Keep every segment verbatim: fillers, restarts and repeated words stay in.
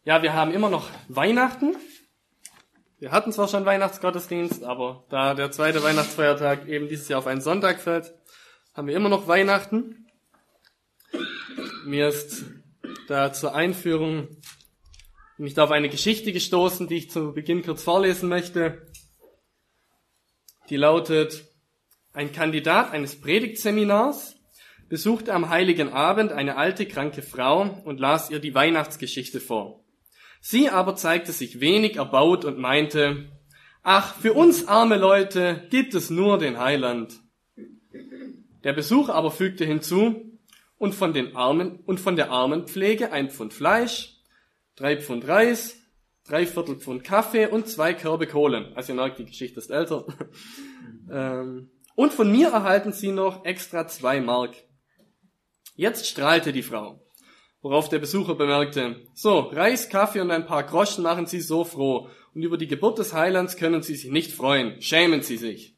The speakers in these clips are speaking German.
Ja, wir haben immer noch Weihnachten. Wir hatten zwar schon Weihnachtsgottesdienst, aber da der zweite Weihnachtsfeiertag eben dieses Jahr auf einen Sonntag fällt, haben wir immer noch Weihnachten. Mir ist da zur Einführung bin ich da auf eine Geschichte gestoßen, die ich zu Beginn kurz vorlesen möchte. Die lautet: Ein Kandidat eines Predigtseminars besuchte am Heiligen Abend eine alte, kranke Frau und las ihr die Weihnachtsgeschichte vor. Sie aber zeigte sich wenig erbaut und meinte: Ach, für uns arme Leute gibt es nur den Heiland. Der Besucher aber fügte hinzu: Und von den Armen und von der Armenpflege ein Pfund Fleisch, drei Pfund Reis, drei Viertel Pfund Kaffee und zwei Körbe Kohlen. Also ihr merkt, die Geschichte ist älter. ähm, und von mir erhalten Sie noch extra zwei Mark. Jetzt strahlte die Frau, worauf der Besucher bemerkte: So, Reis, Kaffee und ein paar Groschen machen Sie so froh, und über die Geburt des Heilands können Sie sich nicht freuen. Schämen Sie sich.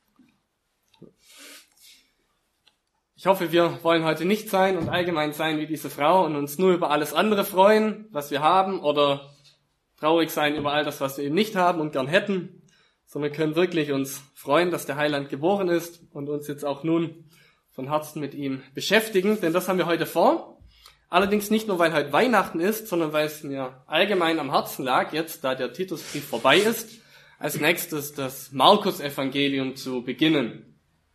Ich hoffe, wir wollen heute nicht sein und allgemein sein wie diese Frau und uns nur über alles andere freuen, was wir haben, oder traurig sein über all das, was wir eben nicht haben und gern hätten, sondern können wirklich uns freuen, dass der Heiland geboren ist und uns jetzt auch nun von Herzen mit ihm beschäftigen, denn das haben wir heute vor. Allerdings nicht nur, weil heute Weihnachten ist, sondern weil es mir allgemein am Herzen lag, jetzt da der Titusbrief vorbei ist, als nächstes das Markus-Evangelium zu beginnen.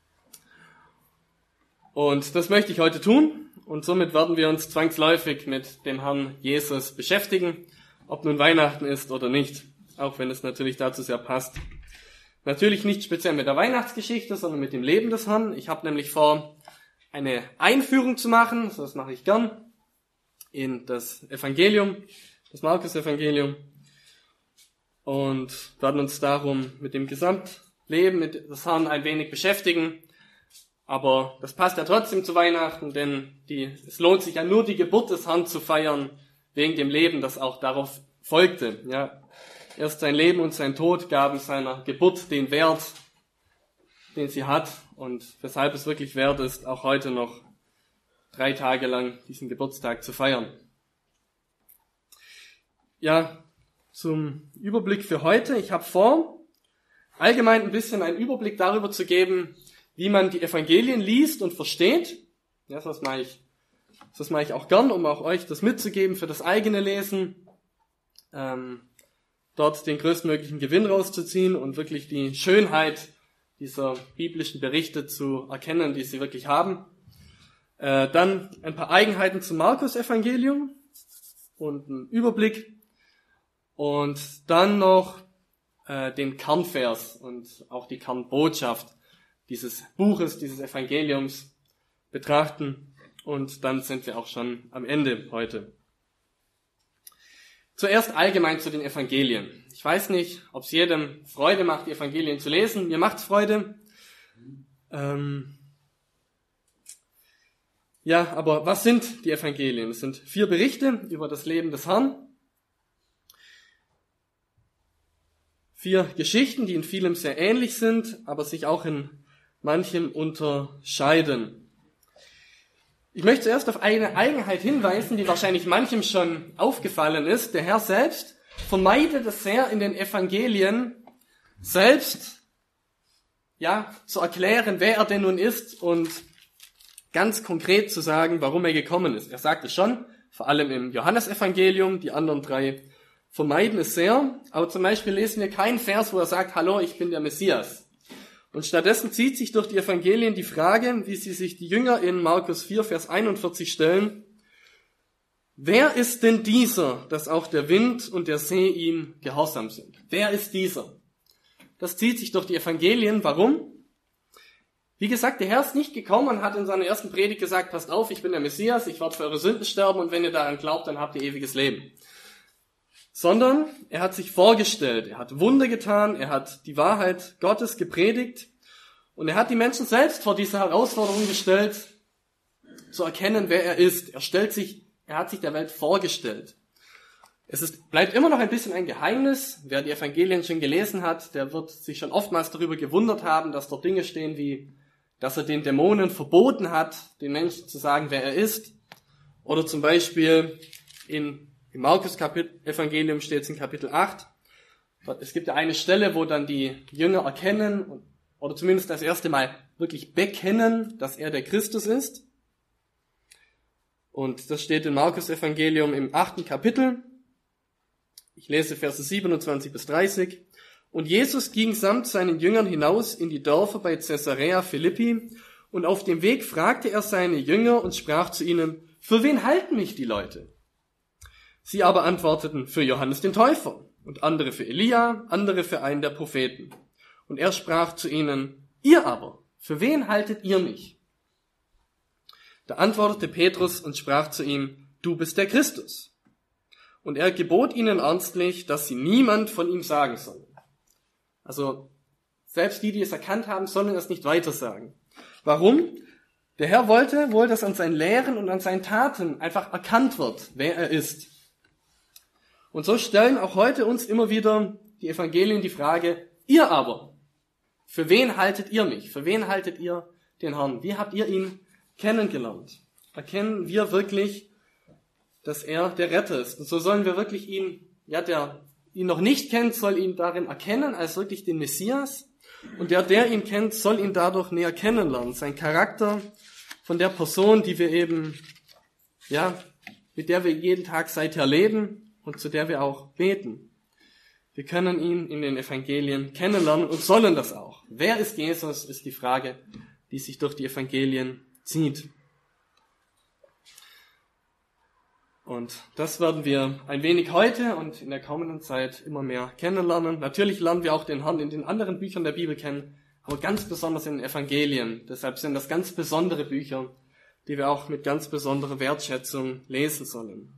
Und das möchte ich heute tun, und somit werden wir uns zwangsläufig mit dem Herrn Jesus beschäftigen, ob nun Weihnachten ist oder nicht, auch wenn es natürlich dazu sehr passt. Natürlich nicht speziell mit der Weihnachtsgeschichte, sondern mit dem Leben des Herrn. Ich habe nämlich vor, eine Einführung zu machen, das mache ich gern, in das Evangelium, das Markus-Evangelium, und werden uns darum mit dem Gesamtleben mit des Herrn ein wenig beschäftigen. Aber das passt ja trotzdem zu Weihnachten, denn die, es lohnt sich ja nur, die Geburt des Herrn zu feiern, wegen dem Leben, das auch darauf folgte. Ja, erst sein Leben und sein Tod gaben seiner Geburt den Wert, den sie hat, und weshalb es wirklich wert ist, auch heute noch drei Tage lang diesen Geburtstag zu feiern. Ja, zum Überblick für heute. Ich habe vor, allgemein ein bisschen einen Überblick darüber zu geben, wie man die Evangelien liest und versteht. Ja, das mache ich, das mache ich auch gern, um auch euch das mitzugeben für das eigene Lesen. Ähm, dort den größtmöglichen Gewinn rauszuziehen und wirklich die Schönheit dieser biblischen Berichte zu erkennen, die sie wirklich haben. Äh, dann ein paar Eigenheiten zum Markus-Evangelium und einen Überblick. Und dann noch äh, den Kernvers und auch die Kernbotschaft dieses Buches, dieses Evangeliums betrachten, und dann sind wir auch schon am Ende heute. Zuerst allgemein zu den Evangelien. Ich weiß nicht, ob es jedem Freude macht, die Evangelien zu lesen. Mir macht's Freude. Ähm ja, aber was sind die Evangelien? Es sind vier Berichte über das Leben des Herrn. Vier Geschichten, die in vielem sehr ähnlich sind, aber sich auch in manchem unterscheiden. Ich möchte zuerst auf eine Eigenheit hinweisen, die wahrscheinlich manchem schon aufgefallen ist. Der Herr selbst vermeidet es sehr, in den Evangelien selbst ja zu erklären, wer er denn nun ist und ganz konkret zu sagen, warum er gekommen ist. Er sagt es schon, vor allem im Johannesevangelium, die anderen drei vermeiden es sehr, aber zum Beispiel lesen wir keinen Vers, wo er sagt: Hallo, ich bin der Messias. Und stattdessen zieht sich durch die Evangelien die Frage, wie sie sich die Jünger in Markus vier, Vers einundvierzig stellen: Wer ist denn dieser, dass auch der Wind und der See ihm gehorsam sind? Wer ist dieser? Das zieht sich durch die Evangelien. Warum? Wie gesagt, der Herr ist nicht gekommen und hat in seiner ersten Predigt gesagt: Passt auf, ich bin der Messias, ich werde für eure Sünden sterben, und wenn ihr daran glaubt, dann habt ihr ewiges Leben. Sondern er hat sich vorgestellt, er hat Wunder getan, er hat die Wahrheit Gottes gepredigt, und er hat die Menschen selbst vor diese Herausforderung gestellt, zu erkennen, wer er ist. Er stellt sich, er hat sich der Welt vorgestellt. Es ist, bleibt immer noch ein bisschen ein Geheimnis. Wer die Evangelien schon gelesen hat, der wird sich schon oftmals darüber gewundert haben, dass dort Dinge stehen wie, dass er den Dämonen verboten hat, den Menschen zu sagen, wer er ist. Oder zum Beispiel in Im Markus-Evangelium steht es in Kapitel acht. Es gibt ja eine Stelle, wo dann die Jünger erkennen, oder zumindest das erste Mal wirklich bekennen, dass er der Christus ist. Und das steht im Markus-Evangelium im achten Kapitel. Ich lese Verse siebenundzwanzig bis dreißig. Und Jesus ging samt seinen Jüngern hinaus in die Dörfer bei Caesarea Philippi, und auf dem Weg fragte er seine Jünger und sprach zu ihnen: Für wen halten mich die Leute? Sie aber antworteten: Für Johannes den Täufer, und andere für Elia, andere für einen der Propheten. Und er sprach zu ihnen: Ihr aber, für wen haltet ihr mich? Da antwortete Petrus und sprach zu ihm: Du bist der Christus. Und er gebot ihnen ernstlich, dass sie niemand von ihm sagen sollen. Also selbst die, die es erkannt haben, sollen es nicht weiter sagen. Warum? Der Herr wollte wohl, dass an seinen Lehren und an seinen Taten einfach erkannt wird, wer er ist. Und so stellen auch heute uns immer wieder die Evangelien die Frage: Ihr aber, für wen haltet ihr mich? Für wen haltet ihr den Herrn? Wie habt ihr ihn kennengelernt? Erkennen wir wirklich, dass er der Retter ist? Und so sollen wir wirklich ihn, ja, der ihn noch nicht kennt, soll ihn darin erkennen als wirklich den Messias. Und der, der ihn kennt, soll ihn dadurch näher kennenlernen. Sein Charakter von der Person, die wir eben, ja, mit der wir jeden Tag seither leben und zu der wir auch beten. Wir können ihn in den Evangelien kennenlernen und sollen das auch. Wer ist Jesus, ist die Frage, die sich durch die Evangelien zieht. Und das werden wir ein wenig heute und in der kommenden Zeit immer mehr kennenlernen. Natürlich lernen wir auch den Herrn in den anderen Büchern der Bibel kennen, aber ganz besonders in den Evangelien. Deshalb sind das ganz besondere Bücher, die wir auch mit ganz besonderer Wertschätzung lesen sollen.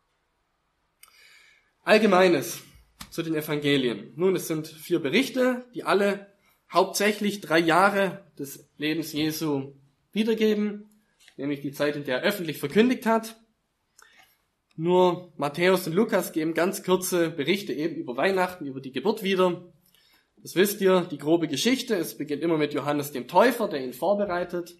Allgemeines zu den Evangelien. Nun, es sind vier Berichte, die alle hauptsächlich drei Jahre des Lebens Jesu wiedergeben, nämlich die Zeit, in der er öffentlich verkündigt hat. Nur Matthäus und Lukas geben ganz kurze Berichte eben über Weihnachten, über die Geburt wieder. Das wisst ihr, die grobe Geschichte. Es beginnt immer mit Johannes dem Täufer, der ihn vorbereitet.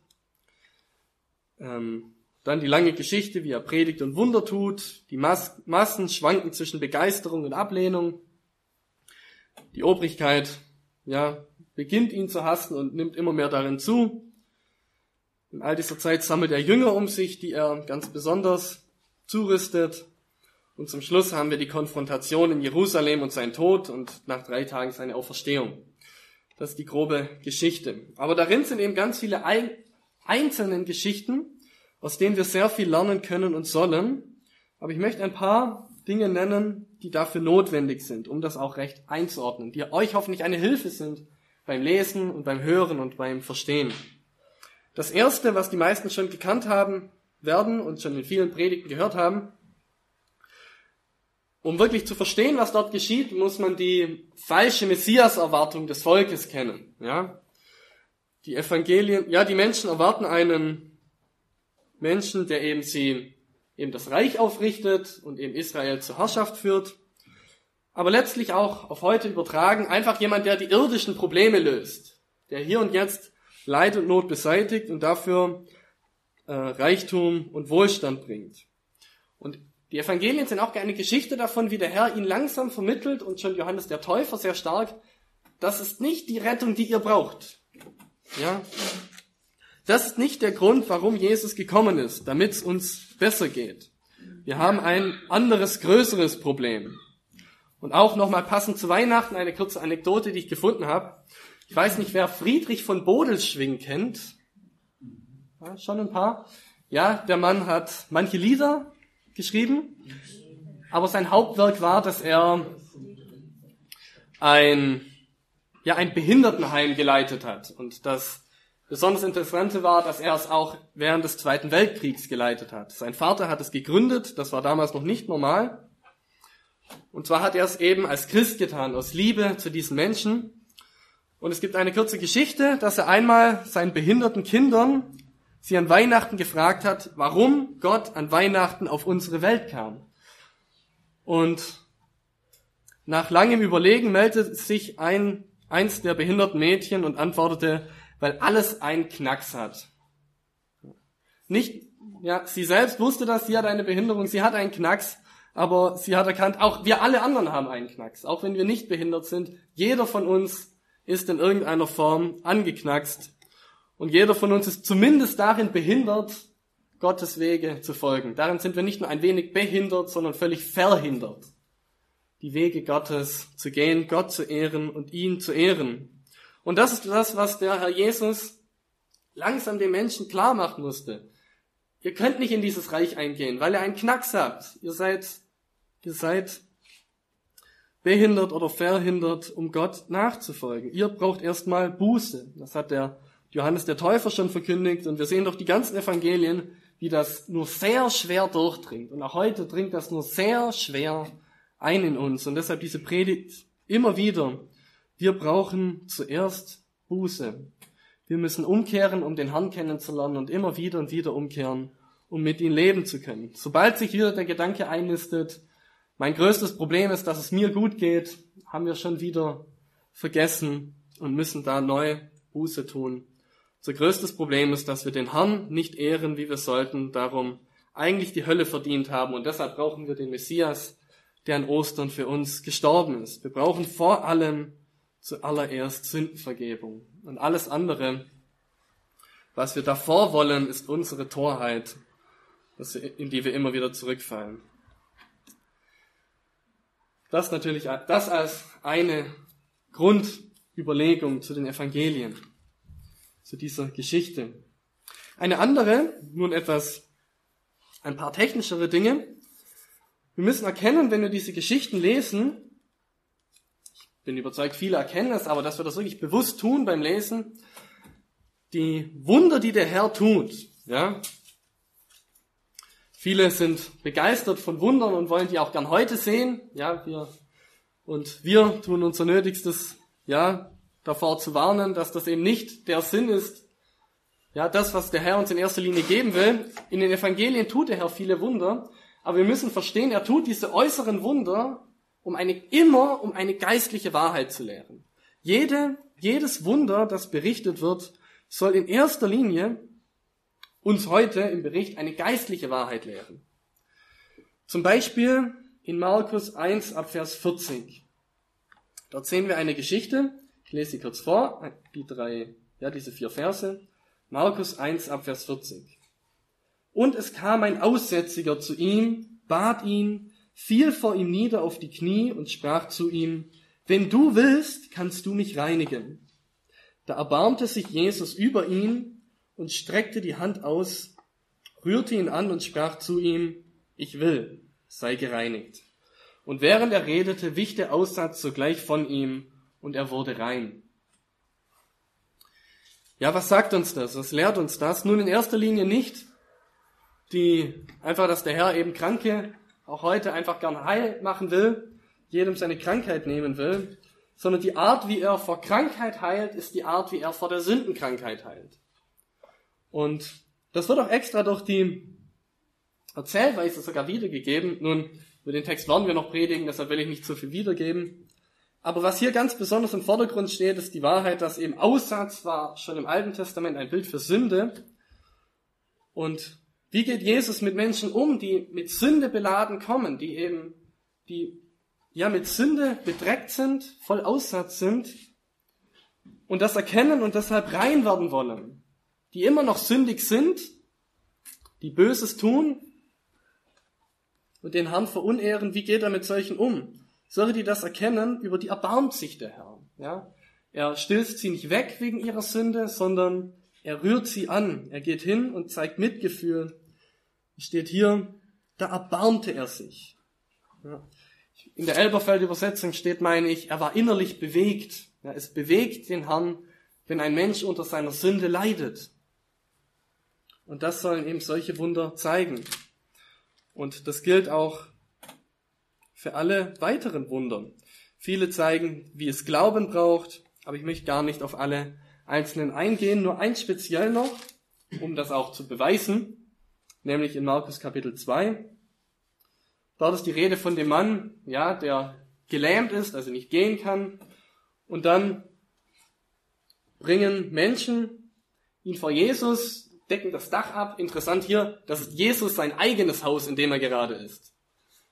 Ähm, dann die lange Geschichte, wie er predigt und Wunder tut. Die Mas- Massen schwanken zwischen Begeisterung und Ablehnung. Die Obrigkeit, ja, beginnt ihn zu hassen und nimmt immer mehr darin zu. In all dieser Zeit sammelt er Jünger um sich, die er ganz besonders zurüstet. Und zum Schluss haben wir die Konfrontation in Jerusalem und sein Tod und nach drei Tagen seine Auferstehung. Das ist die grobe Geschichte. Aber darin sind eben ganz viele ein, einzelne Geschichten, aus denen wir sehr viel lernen können und sollen. Aber ich möchte ein paar Dinge nennen, die dafür notwendig sind, um das auch recht einzuordnen, die euch hoffentlich eine Hilfe sind beim Lesen und beim Hören und beim Verstehen. Das Erste, was die meisten schon gekannt haben werden und schon in vielen Predigten gehört haben: Um wirklich zu verstehen, was dort geschieht, muss man die falsche Messias-Erwartung des Volkes kennen. Ja, die Evangelien, ja, die Menschen erwarten einen Menschen, der eben sie, eben das Reich aufrichtet und eben Israel zur Herrschaft führt. Aber letztlich auch auf heute übertragen, einfach jemand, der die irdischen Probleme löst, der hier und jetzt Leid und Not beseitigt und dafür äh, Reichtum und Wohlstand bringt. Und die Evangelien sind auch eine Geschichte davon, wie der Herr ihn langsam vermittelt und schon Johannes der Täufer sehr stark: Das ist nicht die Rettung, die ihr braucht. Ja, das ist nicht der Grund, warum Jesus gekommen ist, damit es uns besser geht. Wir haben ein anderes, größeres Problem. Und auch nochmal passend zu Weihnachten eine kurze Anekdote, die ich gefunden habe. Ich weiß nicht, wer Friedrich von Bodelschwingh kennt. Ja, schon ein paar. Ja, der Mann hat manche Lieder geschrieben, aber sein Hauptwerk war, dass er ein, ja, ein Behindertenheim geleitet hat. Und das besonders Interessante war, dass er es auch während des Zweiten Weltkriegs geleitet hat. Sein Vater hat es gegründet, das war damals noch nicht normal. Und zwar hat er es eben als Christ getan, aus Liebe zu diesen Menschen. Und es gibt eine kurze Geschichte, dass er einmal seinen behinderten Kindern sie an Weihnachten gefragt hat, warum Gott an Weihnachten auf unsere Welt kam. Und nach langem Überlegen meldete sich ein, eins der behinderten Mädchen und antwortete: Weil alles einen Knacks hat. Nicht, ja, sie selbst wusste das, sie hat eine Behinderung, sie hat einen Knacks, aber sie hat erkannt, auch wir alle anderen haben einen Knacks, auch wenn wir nicht behindert sind. Jeder von uns ist in irgendeiner Form angeknackst und jeder von uns ist zumindest darin behindert, Gottes Wege zu folgen. Darin sind wir nicht nur ein wenig behindert, sondern völlig verhindert, die Wege Gottes zu gehen, Gott zu ehren und ihn zu ehren. Und das ist das, was der Herr Jesus langsam den Menschen klar machen musste. Ihr könnt nicht in dieses Reich eingehen, weil ihr einen Knacks habt. Ihr seid, ihr seid behindert oder verhindert, um Gott nachzufolgen. Ihr braucht erstmal Buße. Das hat der Johannes der Täufer schon verkündigt und wir sehen doch die ganzen Evangelien, wie das nur sehr schwer durchdringt. Und auch heute dringt das nur sehr schwer ein in uns. Und deshalb diese Predigt immer wieder. Wir brauchen zuerst Buße. Wir müssen umkehren, um den Herrn kennenzulernen und immer wieder und wieder umkehren, um mit ihm leben zu können. Sobald sich wieder der Gedanke einnistet, mein größtes Problem ist, dass es mir gut geht, haben wir schon wieder vergessen und müssen da neu Buße tun. Unser größtes Problem ist, dass wir den Herrn nicht ehren, wie wir sollten, darum eigentlich die Hölle verdient haben. Und deshalb brauchen wir den Messias, der an Ostern für uns gestorben ist. Wir brauchen vor allem zuallererst Sündenvergebung. Und alles andere, was wir davor wollen, ist unsere Torheit, in die wir immer wieder zurückfallen. Das natürlich, das als eine Grundüberlegung zu den Evangelien, zu dieser Geschichte. Eine andere, nun etwas, ein paar technischere Dinge. Wir müssen erkennen, wenn wir diese Geschichten lesen, ich bin überzeugt, viele erkennen es, aber dass wir das wirklich bewusst tun beim Lesen, die Wunder, die der Herr tut, ja. Viele sind begeistert von Wundern und wollen die auch gern heute sehen, ja, wir, und wir tun unser Nötigstes, ja, davor zu warnen, dass das eben nicht der Sinn ist, ja, das, was der Herr uns in erster Linie geben will. In den Evangelien tut der Herr viele Wunder, aber wir müssen verstehen, er tut diese äußeren Wunder, um eine, immer um eine geistliche Wahrheit zu lehren. Jede, jedes Wunder, das berichtet wird, soll in erster Linie uns heute im Bericht eine geistliche Wahrheit lehren. Zum Beispiel in Markus eins ab Vers vierzig. Dort sehen wir eine Geschichte. Ich lese sie kurz vor, die drei, ja, diese vier Verse. Markus eins ab Vers vierzig. Und es kam ein Aussätziger zu ihm, bat ihn, fiel vor ihm nieder auf die Knie und sprach zu ihm, wenn du willst, kannst du mich reinigen. Da erbarmte sich Jesus über ihn und streckte die Hand aus, rührte ihn an und sprach zu ihm, ich will, sei gereinigt. Und während er redete, wich der Aussatz sogleich von ihm und er wurde rein. Ja, was sagt uns das? Was lehrt uns das? Nun in erster Linie nicht, die einfach, dass der Herr eben Kranke auch heute einfach gern heil machen will, jedem seine Krankheit nehmen will, sondern die Art, wie er vor Krankheit heilt, ist die Art, wie er vor der Sündenkrankheit heilt. Und das wird auch extra durch die Erzählweise sogar wiedergegeben. Nun, über den Text werden wir noch predigen, deshalb will ich nicht zu viel wiedergeben. Aber was hier ganz besonders im Vordergrund steht, ist die Wahrheit, dass eben Aussatz war schon im Alten Testament ein Bild für Sünde. Und wie geht Jesus mit Menschen um, die mit Sünde beladen kommen, die eben, die ja mit Sünde bedreckt sind, voll Aussatz sind und das erkennen und deshalb rein werden wollen, die immer noch sündig sind, die Böses tun und den Herrn verunehren. Wie geht er mit solchen um? Solche, die das erkennen, über die erbarmt sich der Herr. Ja? Er stillt sie nicht weg wegen ihrer Sünde, sondern er rührt sie an. Er geht hin und zeigt Mitgefühl. Es steht hier, da erbarmte er sich. Ja. In der Elberfeld-Übersetzung steht, meine ich, er war innerlich bewegt. Ja, es bewegt den Herrn, wenn ein Mensch unter seiner Sünde leidet. Und das sollen eben solche Wunder zeigen. Und das gilt auch für alle weiteren Wunder. Viele zeigen, wie es Glauben braucht, aber ich möchte gar nicht auf alle einzelnen eingehen. Nur eins speziell noch, um das auch zu beweisen, nämlich in Markus Kapitel zwei. Dort ist die Rede von dem Mann, ja, der gelähmt ist, also nicht gehen kann. Und dann bringen Menschen ihn vor Jesus, decken das Dach ab. Interessant hier, das ist Jesus sein eigenes Haus, in dem er gerade ist.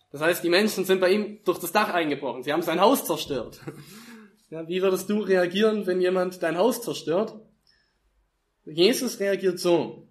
Das heißt, die Menschen sind bei ihm durch das Dach eingebrochen. Sie haben sein Haus zerstört. Ja, wie würdest du reagieren, wenn jemand dein Haus zerstört? Jesus reagiert so.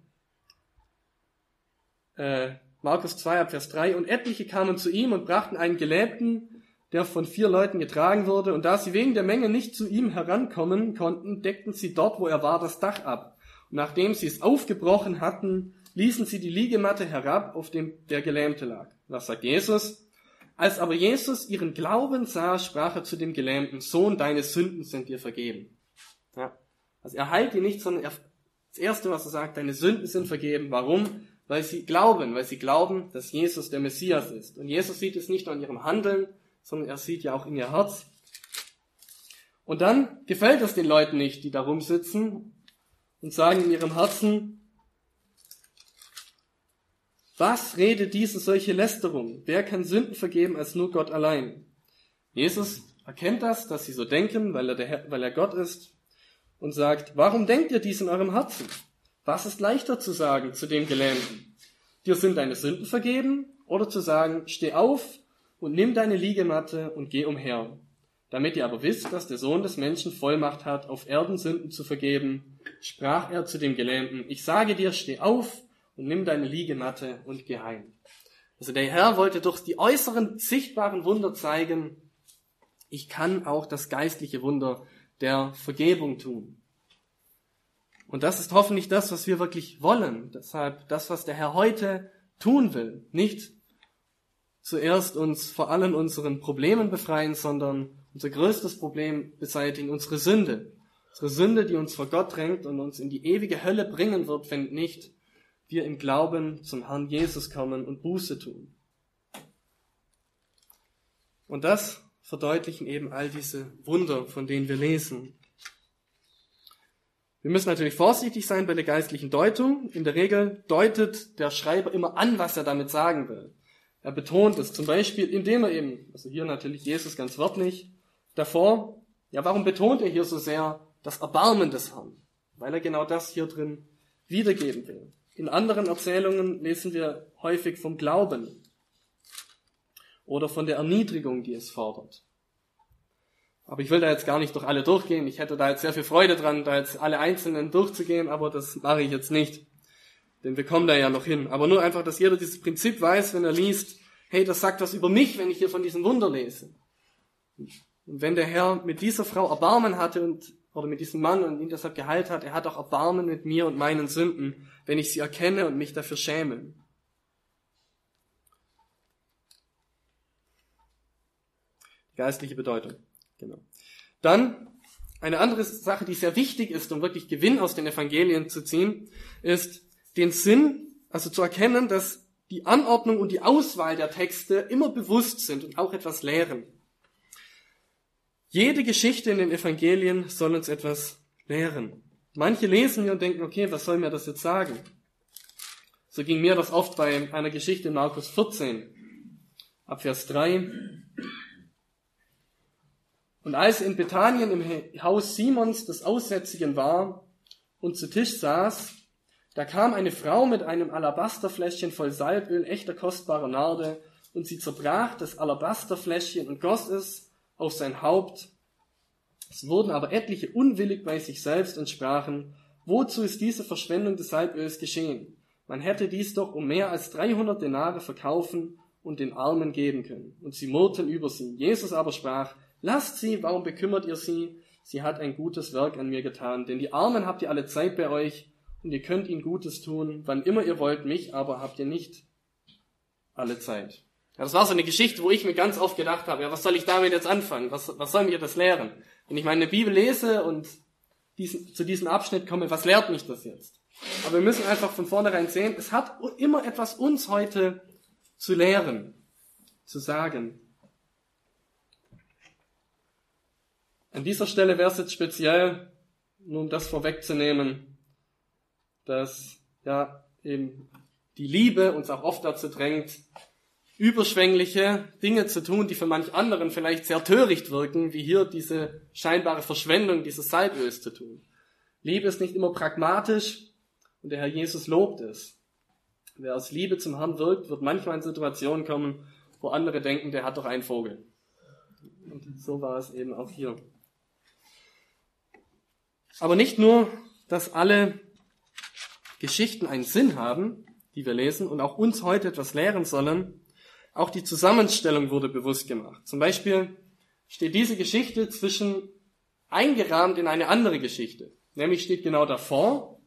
Äh, Markus zwei, ab Vers drei. Und etliche kamen zu ihm und brachten einen Gelähmten, der von vier Leuten getragen wurde. Und da sie wegen der Menge nicht zu ihm herankommen konnten, deckten sie dort, wo er war, das Dach ab. Und nachdem sie es aufgebrochen hatten, ließen sie die Liegematte herab, auf dem der Gelähmte lag. Was sagt Jesus? Als aber Jesus ihren Glauben sah, sprach er zu dem Gelähmten: Sohn, deine Sünden sind dir vergeben. Ja. Also er heilt ihn nicht, sondern er, das Erste, was er sagt, deine Sünden sind vergeben. Warum? Weil sie glauben, weil sie glauben, dass Jesus der Messias ist. Und Jesus sieht es nicht nur in ihrem Handeln, sondern er sieht ja auch in ihr Herz. Und dann gefällt es den Leuten nicht, die da rumsitzen und sagen in ihrem Herzen: Was redet diese solche Lästerung? Wer kann Sünden vergeben als nur Gott allein? Jesus erkennt das, dass sie so denken, weil er, der Herr, weil er Gott ist, und sagt: Warum denkt ihr dies in eurem Herzen? Was ist leichter zu sagen zu dem Gelähmten? Dir sind deine Sünden vergeben? Oder zu sagen: Steh auf und nimm deine Liegematte und geh umher. Damit ihr aber wisst, dass der Sohn des Menschen Vollmacht hat, auf Erden Sünden zu vergeben, sprach er zu dem Gelähmten: Ich sage dir, steh auf und nimm deine Liegematte und geh heim. Also der Herr wollte durch die äußeren, sichtbaren Wunder zeigen, ich kann auch das geistliche Wunder der Vergebung tun. Und das ist hoffentlich das, was wir wirklich wollen. Deshalb das, was der Herr heute tun will. Nicht zuerst uns vor allen unseren Problemen befreien, sondern unser größtes Problem beseitigen, unsere Sünde. Unsere Sünde, die uns vor Gott drängt und uns in die ewige Hölle bringen wird, wenn nicht wir im Glauben zum Herrn Jesus kommen und Buße tun. Und das verdeutlichen eben all diese Wunder, von denen wir lesen. Wir müssen natürlich vorsichtig sein bei der geistlichen Deutung. In der Regel deutet der Schreiber immer an, was er damit sagen will. Er betont es zum Beispiel, indem er eben, also hier natürlich Jesus ganz wörtlich, davor, ja, warum betont er hier so sehr das Erbarmen des Herrn? Weil er genau das hier drin wiedergeben will. In anderen Erzählungen lesen wir häufig vom Glauben oder von der Erniedrigung, die es fordert. Aber ich will da jetzt gar nicht durch alle durchgehen. Ich hätte da jetzt sehr viel Freude dran, da jetzt alle Einzelnen durchzugehen, aber das mache ich jetzt nicht. Denn wir kommen da ja noch hin. Aber nur einfach, dass jeder dieses Prinzip weiß, wenn er liest, hey, das sagt was über mich, wenn ich hier von diesem Wunder lese. Und wenn der Herr mit dieser Frau Erbarmen hatte und oder mit diesem Mann und ihn deshalb geheilt hat, er hat auch Erbarmen mit mir und meinen Sünden, wenn ich sie erkenne und mich dafür schäme. Die geistliche Bedeutung. Genau. Dann eine andere Sache, die sehr wichtig ist, um wirklich Gewinn aus den Evangelien zu ziehen, ist den Sinn, also zu erkennen, dass die Anordnung und die Auswahl der Texte immer bewusst sind und auch etwas lehren. Jede Geschichte in den Evangelien soll uns etwas lehren. Manche lesen hier und denken, okay, was soll mir das jetzt sagen? So ging mir das oft bei einer Geschichte in Markus vierzehn, ab Vers drei. Und als in Bethanien im Haus Simons des Aussätzigen war und zu Tisch saß, da kam eine Frau mit einem Alabasterfläschchen voll Salböl, echter kostbarer Narde, und sie zerbrach das Alabasterfläschchen und goss es auf sein Haupt. Es wurden aber etliche unwillig bei sich selbst und sprachen: Wozu ist diese Verschwendung des Salböls geschehen? Man hätte dies doch um mehr als dreihundert Denare verkaufen und den Armen geben können. Und sie murrten über sie. Jesus aber sprach: Lasst sie, warum bekümmert ihr sie? Sie hat ein gutes Werk an mir getan. Denn die Armen habt ihr alle Zeit bei euch und ihr könnt ihnen Gutes tun, wann immer ihr wollt, mich aber habt ihr nicht alle Zeit. Ja, das war so eine Geschichte, wo ich mir ganz oft gedacht habe, ja, was soll ich damit jetzt anfangen? Was, was soll mir das lehren? Wenn ich meine Bibel lese und diesen, zu diesem Abschnitt komme, was lehrt mich das jetzt? Aber wir müssen einfach von vornherein sehen, es hat immer etwas uns heute zu lehren, zu sagen. An dieser Stelle wäre es jetzt speziell, nur um das vorwegzunehmen, dass ja eben die Liebe uns auch oft dazu drängt, überschwängliche Dinge zu tun, die für manch anderen vielleicht sehr töricht wirken, wie hier diese scheinbare Verschwendung dieses Salböls zu tun. Liebe ist nicht immer pragmatisch und der Herr Jesus lobt es. Wer aus Liebe zum Herrn wirkt, wird manchmal in Situationen kommen, wo andere denken, der hat doch einen Vogel. Und so war es eben auch hier. Aber nicht nur, dass alle Geschichten einen Sinn haben, die wir lesen, und auch uns heute etwas lehren sollen, auch die Zusammenstellung wurde bewusst gemacht. Zum Beispiel steht diese Geschichte zwischen eingerahmt in eine andere Geschichte. Nämlich steht genau davor,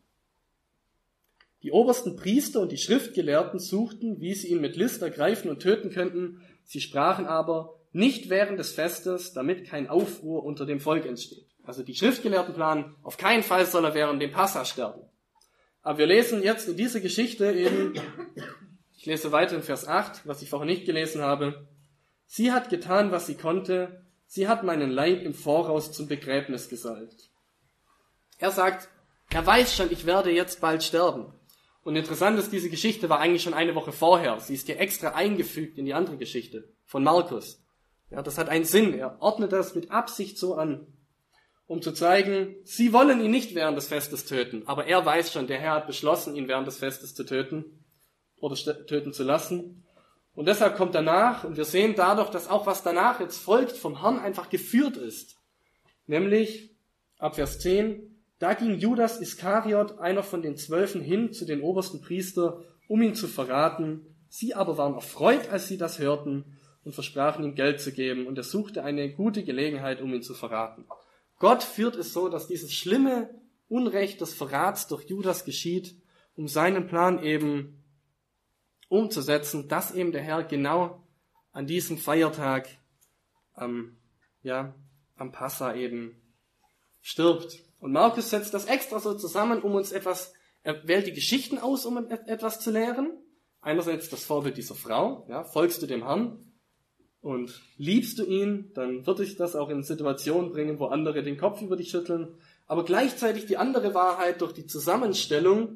die obersten Priester und die Schriftgelehrten suchten, wie sie ihn mit List ergreifen und töten könnten. Sie sprachen aber nicht während des Festes, damit kein Aufruhr unter dem Volk entsteht. Also die Schriftgelehrten planen, auf keinen Fall soll er während dem Passa sterben. Aber wir lesen jetzt in dieser Geschichte eben, ich lese weiter in Vers acht, was ich vorher nicht gelesen habe. Sie hat getan, was sie konnte. Sie hat meinen Leib im Voraus zum Begräbnis gesalbt. Er sagt, er weiß schon, ich werde jetzt bald sterben. Und interessant ist, diese Geschichte war eigentlich schon eine Woche vorher. Sie ist hier extra eingefügt in die andere Geschichte von Markus. Ja, das hat einen Sinn. Er ordnet das mit Absicht so an, um zu zeigen, sie wollen ihn nicht während des Festes töten. Aber er weiß schon, der Herr hat beschlossen, ihn während des Festes zu töten oder töten zu lassen. Und deshalb kommt danach, und wir sehen dadurch, dass auch was danach jetzt folgt, vom Herrn einfach geführt ist. Nämlich, ab Vers zehn, da ging Judas Iskariot, einer von den Zwölfen, hin zu den obersten Priester, um ihn zu verraten. Sie aber waren erfreut, als sie das hörten, und versprachen ihm Geld zu geben. Und er suchte eine gute Gelegenheit, um ihn zu verraten. Gott führt es so, dass dieses schlimme Unrecht des Verrats durch Judas geschieht, um seinen Plan eben umzusetzen, dass eben der Herr genau an diesem Feiertag, ähm, ja, am Passa eben stirbt. Und Markus setzt das extra so zusammen, um uns etwas, er wählt die Geschichten aus, um etwas zu lehren. Einerseits das Vorbild dieser Frau, ja, folgst du dem Herrn und liebst du ihn, dann wird dich das auch in Situationen bringen, wo andere den Kopf über dich schütteln. Aber gleichzeitig die andere Wahrheit durch die Zusammenstellung,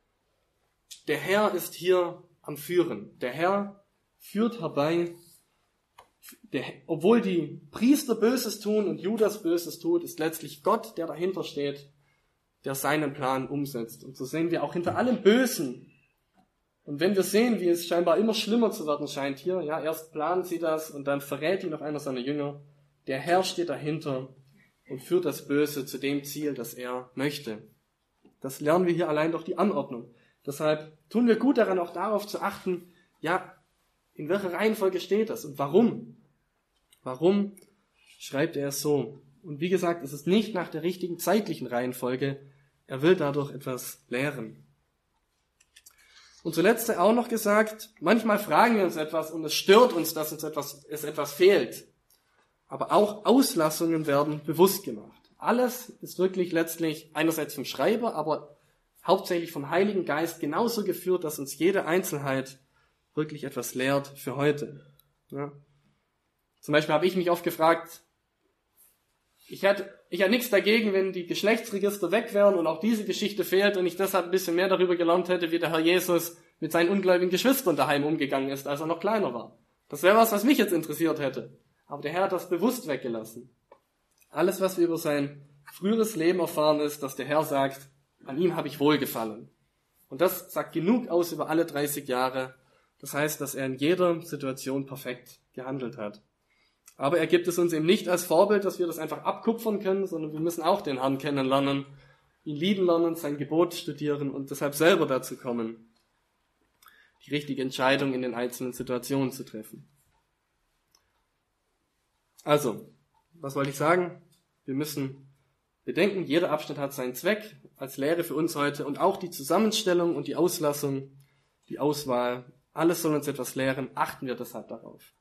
der Herr ist hier am Führen. Der Herr führt herbei, der, obwohl die Priester Böses tun und Judas Böses tut, ist letztlich Gott, der dahinter steht, der seinen Plan umsetzt. Und so sehen wir auch hinter allem Bösen. Und wenn wir sehen, wie es scheinbar immer schlimmer zu werden scheint hier, ja, erst planen sie das und dann verrät ihn noch einer seiner Jünger, der Herr steht dahinter und führt das Böse zu dem Ziel, das er möchte. Das lernen wir hier allein durch die Anordnung. Deshalb tun wir gut daran, auch darauf zu achten, ja, in welcher Reihenfolge steht das und warum? Warum schreibt er es so? Und wie gesagt, es ist nicht nach der richtigen zeitlichen Reihenfolge. Er will dadurch etwas lehren. Und zuletzt sei auch noch gesagt, manchmal fragen wir uns etwas und es stört uns, dass uns etwas, es etwas fehlt. Aber auch Auslassungen werden bewusst gemacht. Alles ist wirklich letztlich einerseits vom Schreiber, aber hauptsächlich vom Heiligen Geist genauso geführt, dass uns jede Einzelheit wirklich etwas lehrt für heute. Ja. Zum Beispiel habe ich mich oft gefragt, ich hätte, ich hätte nichts dagegen, wenn die Geschlechtsregister weg wären und auch diese Geschichte fehlt und ich deshalb ein bisschen mehr darüber gelernt hätte, wie der Herr Jesus mit seinen ungläubigen Geschwistern daheim umgegangen ist, als er noch kleiner war. Das wäre was, was mich jetzt interessiert hätte. Aber der Herr hat das bewusst weggelassen. Alles, was wir über sein früheres Leben erfahren, ist, dass der Herr sagt, an ihm habe ich wohlgefallen. Und das sagt genug aus über alle dreißig Jahre. Das heißt, dass er in jeder Situation perfekt gehandelt hat. Aber er gibt es uns eben nicht als Vorbild, dass wir das einfach abkupfern können, sondern wir müssen auch den Herrn kennenlernen, ihn lieben lernen, sein Gebot studieren und deshalb selber dazu kommen, die richtige Entscheidung in den einzelnen Situationen zu treffen. Also, was wollte ich sagen? Wir müssen bedenken, jeder Abschnitt hat seinen Zweck als Lehre für uns heute und auch die Zusammenstellung und die Auslassung, die Auswahl, alles soll uns etwas lehren, achten wir deshalb darauf.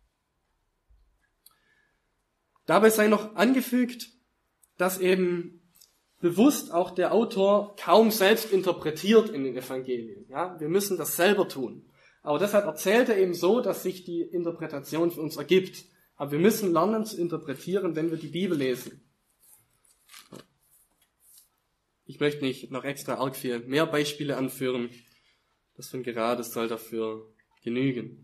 Dabei sei noch angefügt, dass eben bewusst auch der Autor kaum selbst interpretiert in den Evangelien. Ja, wir müssen das selber tun. Aber deshalb erzählt er eben so, dass sich die Interpretation für uns ergibt. Aber wir müssen lernen zu interpretieren, wenn wir die Bibel lesen. Ich möchte nicht noch extra arg viel mehr Beispiele anführen. Das von gerade soll dafür genügen.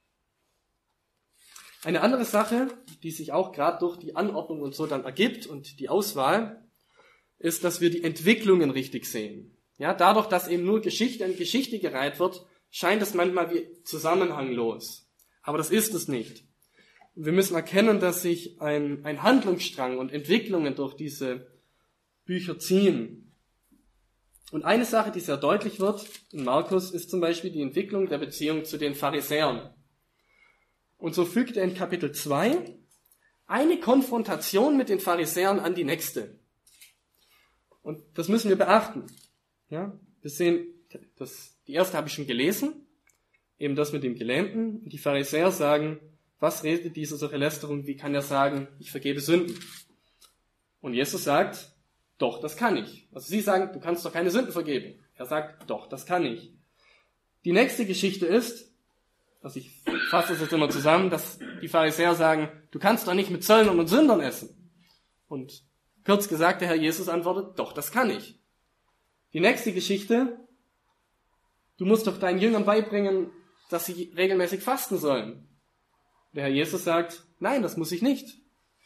Eine andere Sache, die sich auch gerade durch die Anordnung und so dann ergibt und die Auswahl, ist, dass wir die Entwicklungen richtig sehen. Ja, dadurch, dass eben nur Geschichte an Geschichte gereiht wird, scheint es manchmal wie zusammenhanglos. Aber das ist es nicht. Wir müssen erkennen, dass sich ein, ein Handlungsstrang und Entwicklungen durch diese Bücher ziehen. Und eine Sache, die sehr deutlich wird in Markus, ist zum Beispiel die Entwicklung der Beziehung zu den Pharisäern. Und so fügt er in Kapitel zwei eine Konfrontation mit den Pharisäern an die nächste. Und das müssen wir beachten. Ja, wir sehen, das, die erste habe ich schon gelesen, eben das mit dem Gelähmten. Die Pharisäer sagen, was redet dieser solche Lästerung? Wie kann er sagen, ich vergebe Sünden? Und Jesus sagt, doch, das kann ich. Also sie sagen, du kannst doch keine Sünden vergeben. Er sagt, doch, das kann ich. Die nächste Geschichte ist, also ich fasse das jetzt immer zusammen, dass die Pharisäer sagen, du kannst doch nicht mit Zöllnern und Sündern essen. Und kurz gesagt, der Herr Jesus antwortet, doch, das kann ich. Die nächste Geschichte, du musst doch deinen Jüngern beibringen, dass sie regelmäßig fasten sollen. Der Herr Jesus sagt, nein, das muss ich nicht.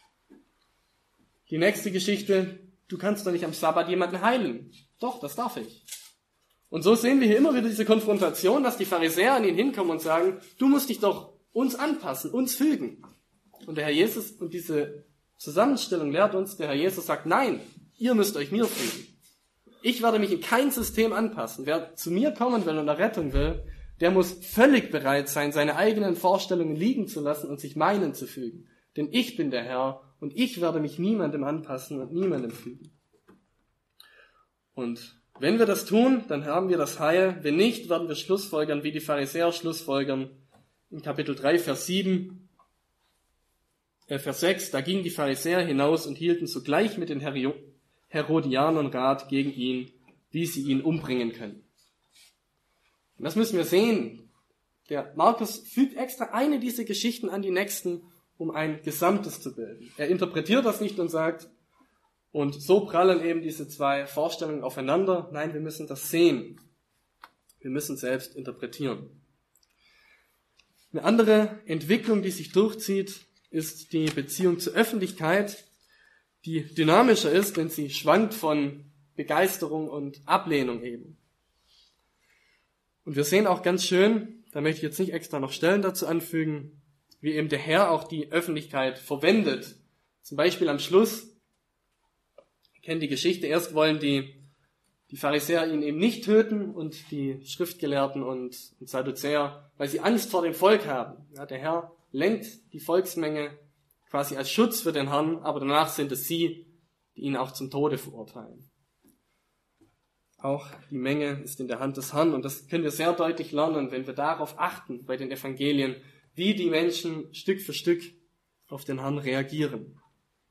Die nächste Geschichte, du kannst doch nicht am Sabbat jemanden heilen. Doch, das darf ich. Und so sehen wir hier immer wieder diese Konfrontation, dass die Pharisäer an ihn hinkommen und sagen, du musst dich doch uns anpassen, uns fügen. Und der Herr Jesus, und diese Zusammenstellung lehrt uns, der Herr Jesus sagt, nein, ihr müsst euch mir fügen. Ich werde mich in kein System anpassen. Wer zu mir kommen will und Errettung will, der muss völlig bereit sein, seine eigenen Vorstellungen liegen zu lassen und sich meinen zu fügen. Denn ich bin der Herr und ich werde mich niemandem anpassen und niemandem fügen. Und wenn wir das tun, dann haben wir das Heil. Wenn nicht, werden wir schlussfolgern, wie die Pharisäer schlussfolgern. In Kapitel drei, Vers sieben, äh, Vers sechs, da gingen die Pharisäer hinaus und hielten sogleich mit den Herodianern Rat gegen ihn, wie sie ihn umbringen können. Und das müssen wir sehen. Der Markus fügt extra eine dieser Geschichten an die nächsten, um ein Gesamtes zu bilden. Er interpretiert das nicht und sagt, und so prallen eben diese zwei Vorstellungen aufeinander. Nein, wir müssen das sehen. Wir müssen selbst interpretieren. Eine andere Entwicklung, die sich durchzieht, ist die Beziehung zur Öffentlichkeit, die dynamischer ist, denn sie schwankt von Begeisterung und Ablehnung eben. Und wir sehen auch ganz schön, da möchte ich jetzt nicht extra noch Stellen dazu anfügen, wie eben der Herr auch die Öffentlichkeit verwendet. Zum Beispiel am Schluss, ihr kennt die Geschichte, erst wollen die, die Pharisäer ihn eben nicht töten und die Schriftgelehrten und, und Sadduzäer, weil sie Angst vor dem Volk haben. Ja, der Herr lenkt die Volksmenge quasi als Schutz für den Herrn, aber danach sind es sie, die ihn auch zum Tode verurteilen. Auch die Menge ist in der Hand des Herrn und das können wir sehr deutlich lernen, wenn wir darauf achten bei den Evangelien, wie die Menschen Stück für Stück auf den Herrn reagieren.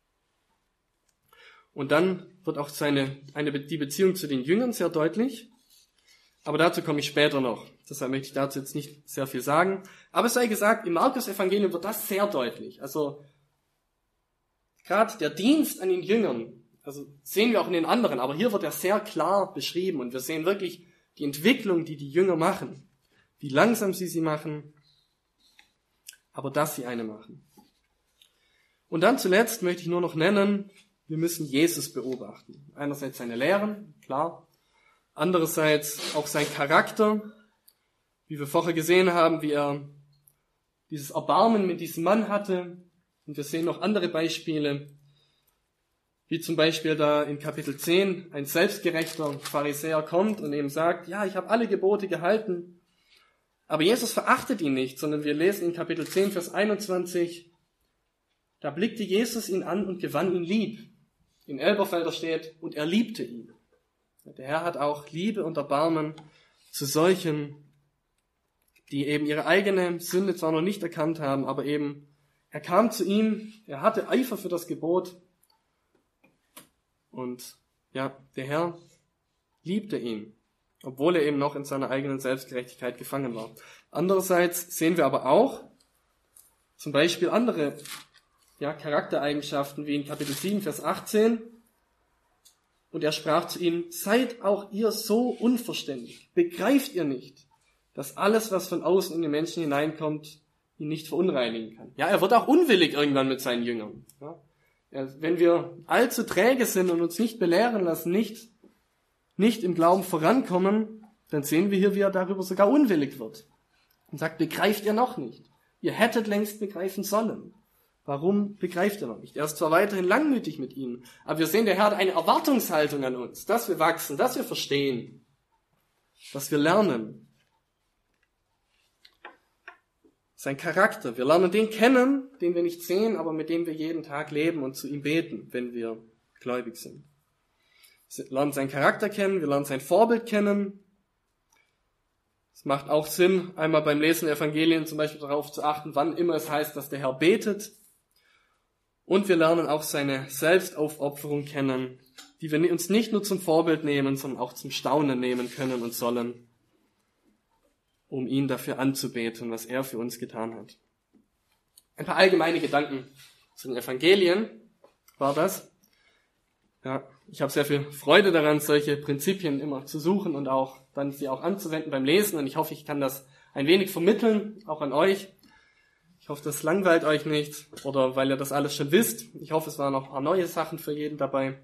Und dann wird auch seine, eine, die Beziehung zu den Jüngern sehr deutlich, aber dazu komme ich später noch. Deshalb möchte ich dazu jetzt nicht sehr viel sagen. Aber es sei gesagt, im Markus-Evangelium wird das sehr deutlich. Also gerade der Dienst an den Jüngern, also sehen wir auch in den anderen, aber hier wird er sehr klar beschrieben und wir sehen wirklich die Entwicklung, die die Jünger machen, wie langsam sie sie machen, aber dass sie eine machen. Und dann zuletzt möchte ich nur noch nennen, wir müssen Jesus beobachten. Einerseits seine Lehren, klar, andererseits auch sein Charakter, wie wir vorher gesehen haben, wie er dieses Erbarmen mit diesem Mann hatte. Und wir sehen noch andere Beispiele, wie zum Beispiel da in Kapitel zehn ein selbstgerechter Pharisäer kommt und ihm sagt, ja, ich habe alle Gebote gehalten. Aber Jesus verachtet ihn nicht, sondern wir lesen in Kapitel zehn, Vers einundzwanzig, da blickte Jesus ihn an und gewann ihn lieb. In Elberfelder steht, und er liebte ihn. Der Herr hat auch Liebe und Erbarmen zu solchen, die eben ihre eigene Sünde zwar noch nicht erkannt haben, aber eben er kam zu ihm, er hatte Eifer für das Gebot und ja, der Herr liebte ihn, obwohl er eben noch in seiner eigenen Selbstgerechtigkeit gefangen war. Andererseits sehen wir aber auch zum Beispiel andere ja, Charaktereigenschaften, wie in Kapitel sieben, Vers achtzehn. Und er sprach zu ihnen, seid auch ihr so unverständig, begreift ihr nicht, dass alles, was von außen in den Menschen hineinkommt, ihn nicht verunreinigen kann. Ja, er wird auch unwillig irgendwann mit seinen Jüngern. Ja, wenn wir allzu träge sind und uns nicht belehren lassen, nicht, nicht im Glauben vorankommen, dann sehen wir hier, wie er darüber sogar unwillig wird. Und sagt, begreift ihr noch nicht? Ihr hättet längst begreifen sollen. Warum begreift ihr noch nicht? Er ist zwar weiterhin langmütig mit ihnen, aber wir sehen, der Herr hat eine Erwartungshaltung an uns, dass wir wachsen, dass wir verstehen, dass wir lernen. Sein Charakter, wir lernen den kennen, den wir nicht sehen, aber mit dem wir jeden Tag leben und zu ihm beten, wenn wir gläubig sind. Wir lernen seinen Charakter kennen, wir lernen sein Vorbild kennen. Es macht auch Sinn, einmal beim Lesen der Evangelien zum Beispiel darauf zu achten, wann immer es heißt, dass der Herr betet. Und wir lernen auch seine Selbstaufopferung kennen, die wir uns nicht nur zum Vorbild nehmen, sondern auch zum Staunen nehmen können und sollen, um ihn dafür anzubeten, was er für uns getan hat. Ein paar allgemeine Gedanken zu den Evangelien war das. Ja, ich habe sehr viel Freude daran, solche Prinzipien immer zu suchen und auch dann sie auch anzuwenden beim Lesen. Und ich hoffe, ich kann das ein wenig vermitteln, auch an euch. Ich hoffe, das langweilt euch nicht oder weil ihr das alles schon wisst. Ich hoffe, es waren noch ein paar neue Sachen für jeden dabei.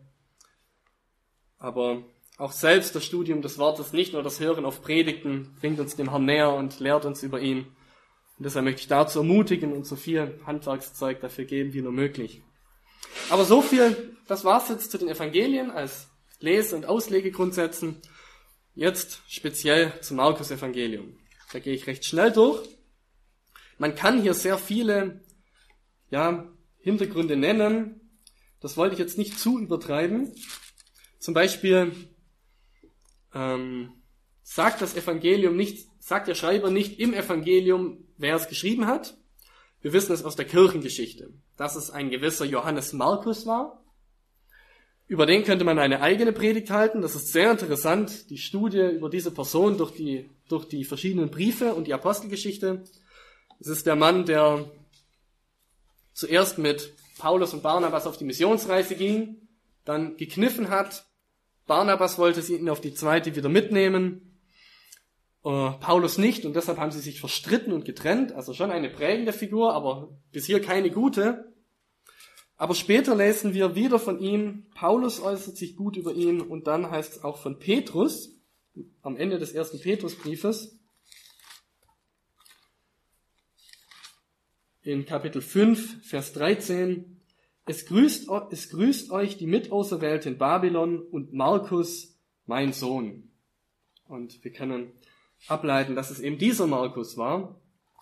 Aber auch selbst das Studium des Wortes, nicht nur das Hören auf Predigten, bringt uns dem Herrn näher und lehrt uns über ihn. Und deshalb möchte ich dazu ermutigen und so viel Handwerkszeug dafür geben wie nur möglich. Aber so viel, das war's jetzt zu den Evangelien als Lese- und Auslegegrundsätzen. Jetzt speziell zum Markus-Evangelium. Da gehe ich recht schnell durch. Man kann hier sehr viele ja, Hintergründe nennen. Das wollte ich jetzt nicht zu übertreiben. Zum Beispiel ähm, sagt das Evangelium nicht, sagt der Schreiber nicht im Evangelium, wer es geschrieben hat. Wir wissen es aus der Kirchengeschichte, dass es ein gewisser Johannes Markus war. Über den könnte man eine eigene Predigt halten. Das ist sehr interessant, die Studie über diese Person durch die, durch die verschiedenen Briefe und die Apostelgeschichte. Es ist der Mann, der zuerst mit Paulus und Barnabas auf die Missionsreise ging, dann gekniffen hat. Barnabas wollte sie ihn auf die zweite wieder mitnehmen, äh, Paulus nicht, und deshalb haben sie sich verstritten und getrennt. Also schon eine prägende Figur, aber bis hier keine gute. Aber später lesen wir wieder von ihm, Paulus äußert sich gut über ihn, und dann heißt es auch von Petrus, am Ende des ersten Petrusbriefes, in Kapitel fünf, Vers dreizehn, es grüßt, es grüßt euch die Mitauserwählte in Babylon und Markus, mein Sohn. Und wir können ableiten, dass es eben dieser Markus war.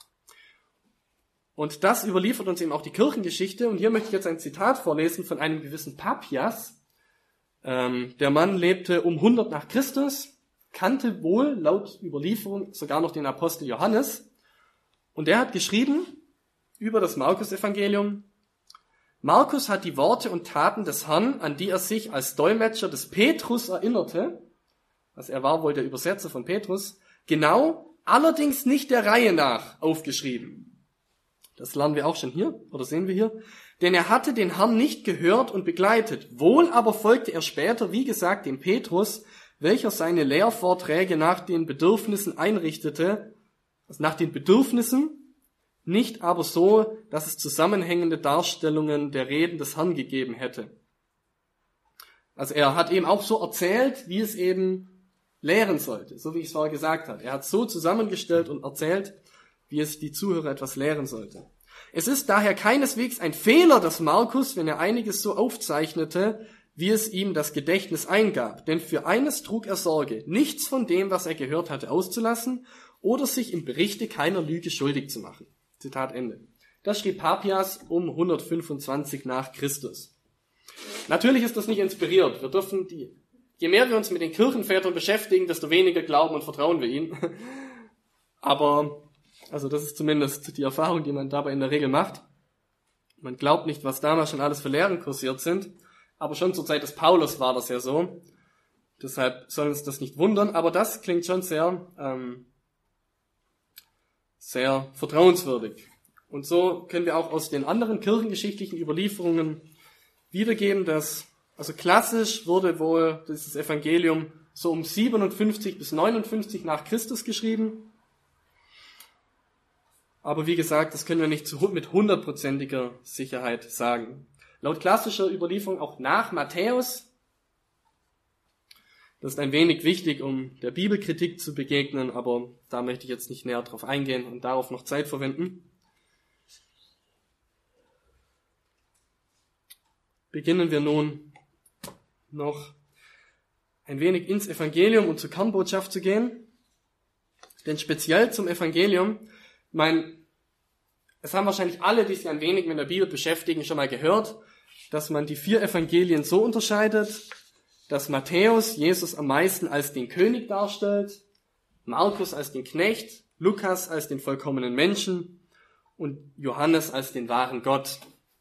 Und das überliefert uns eben auch die Kirchengeschichte. Und hier möchte ich jetzt ein Zitat vorlesen von einem gewissen Papias. Ähm, der Mann lebte um hundert nach Christus, kannte wohl laut Überlieferung sogar noch den Apostel Johannes. Und der hat geschrieben über das Markus-Evangelium: Markus hat die Worte und Taten des Herrn, an die er sich als Dolmetscher des Petrus erinnerte, also er war wohl der Übersetzer von Petrus, genau, allerdings nicht der Reihe nach aufgeschrieben. Das lernen wir auch schon hier, oder sehen wir hier. Denn er hatte den Herrn nicht gehört und begleitet. Wohl aber folgte er später, wie gesagt, dem Petrus, welcher seine Lehrvorträge nach den Bedürfnissen einrichtete, also nach den Bedürfnissen, nicht aber so, dass es zusammenhängende Darstellungen der Reden des Herrn gegeben hätte. Also er hat eben auch so erzählt, wie es eben lehren sollte, so wie ich es vorher gesagt habe. Er hat so zusammengestellt und erzählt, wie es die Zuhörer etwas lehren sollte. Es ist daher keineswegs ein Fehler, dass Markus, wenn er einiges so aufzeichnete, wie es ihm das Gedächtnis eingab. Denn für eines trug er Sorge, nichts von dem, was er gehört hatte, auszulassen oder sich im Berichte keiner Lüge schuldig zu machen. Zitat Ende. Das schrieb Papias um hundertfünfundzwanzig nach Christus. Natürlich ist das nicht inspiriert. Wir dürfen die, je mehr wir uns mit den Kirchenvätern beschäftigen, desto weniger glauben und vertrauen wir ihnen. Aber, also das ist zumindest die Erfahrung, die man dabei in der Regel macht. Man glaubt nicht, was damals schon alles für Lehren kursiert sind. Aber schon zur Zeit des Paulus war das ja so. Deshalb soll uns das nicht wundern. Aber das klingt schon sehr, ähm, sehr vertrauenswürdig. Und so können wir auch aus den anderen kirchengeschichtlichen Überlieferungen wiedergeben, dass, also klassisch wurde wohl dieses Evangelium so um siebenundfünfzig bis neunundfünfzig nach Christus geschrieben. Aber wie gesagt, das können wir nicht mit hundertprozentiger Sicherheit sagen. Laut klassischer Überlieferung auch nach Matthäus. Das ist ein wenig wichtig, um der Bibelkritik zu begegnen, aber da möchte ich jetzt nicht näher drauf eingehen und darauf noch Zeit verwenden. beginnen wir nun noch ein wenig ins Evangelium und zur Kernbotschaft zu gehen. Denn speziell zum Evangelium, ich meine, es haben wahrscheinlich alle, die sich ein wenig mit der Bibel beschäftigen, schon mal gehört, dass man die vier Evangelien so unterscheidet, dass Matthäus Jesus am meisten als den König darstellt, Markus als den Knecht, Lukas als den vollkommenen Menschen und Johannes als den wahren Gott.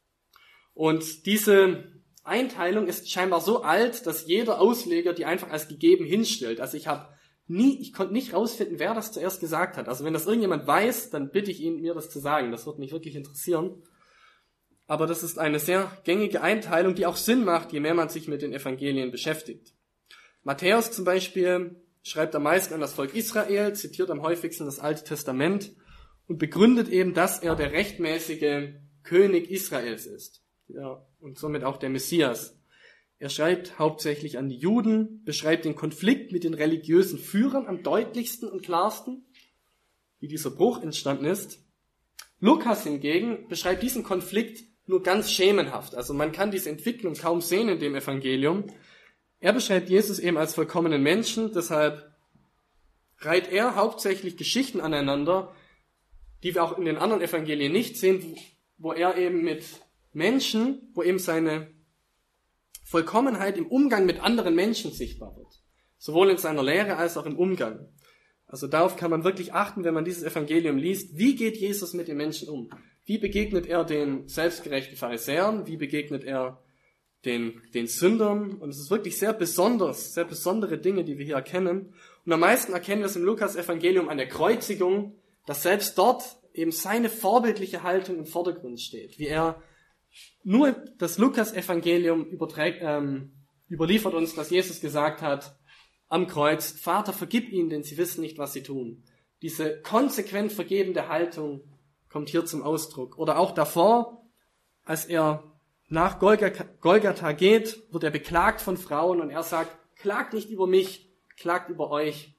Und diese Einteilung ist scheinbar so alt, dass jeder Ausleger die einfach als gegeben hinstellt. Also ich habe nie, ich konnte nicht rausfinden, wer das zuerst gesagt hat. Also wenn das irgendjemand weiß, dann bitte ich ihn, mir das zu sagen. Das wird mich wirklich interessieren. Aber das ist eine sehr gängige Einteilung, die auch Sinn macht, je mehr man sich mit den Evangelien beschäftigt. Matthäus zum Beispiel schreibt am meisten an das Volk Israel, zitiert am häufigsten das Alte Testament und begründet eben, dass er der rechtmäßige König Israels ist. Ja, und somit auch der Messias. Er schreibt hauptsächlich an die Juden, beschreibt den Konflikt mit den religiösen Führern am deutlichsten und klarsten, wie dieser Bruch entstanden ist. Lukas hingegen beschreibt diesen Konflikt nur ganz schemenhaft. Also man kann diese Entwicklung kaum sehen in dem Evangelium. Er beschreibt Jesus eben als vollkommenen Menschen, deshalb reiht er hauptsächlich Geschichten aneinander, die wir auch in den anderen Evangelien nicht sehen, wo er eben mit Menschen, wo eben seine Vollkommenheit im Umgang mit anderen Menschen sichtbar wird. Sowohl in seiner Lehre als auch im Umgang. Also darauf kann man wirklich achten, wenn man dieses Evangelium liest. Wie geht Jesus mit den Menschen um? Wie begegnet er den selbstgerechten Pharisäern? Wie begegnet er den, den Sündern? Und es ist wirklich sehr besonders, sehr besondere Dinge, die wir hier erkennen. Und am meisten erkennen wir es im Lukas-Evangelium an der Kreuzigung, dass selbst dort eben seine vorbildliche Haltung im Vordergrund steht. Wie er nur das Lukas-Evangelium überträgt, ähm, überliefert uns, dass Jesus gesagt hat am Kreuz, Vater, vergib ihnen, denn sie wissen nicht, was sie tun. Diese konsequent vergebende Haltung kommt hier zum Ausdruck. Oder auch davor, als er nach Golgatha geht, wird er beklagt von Frauen und er sagt, klagt nicht über mich, klagt über euch.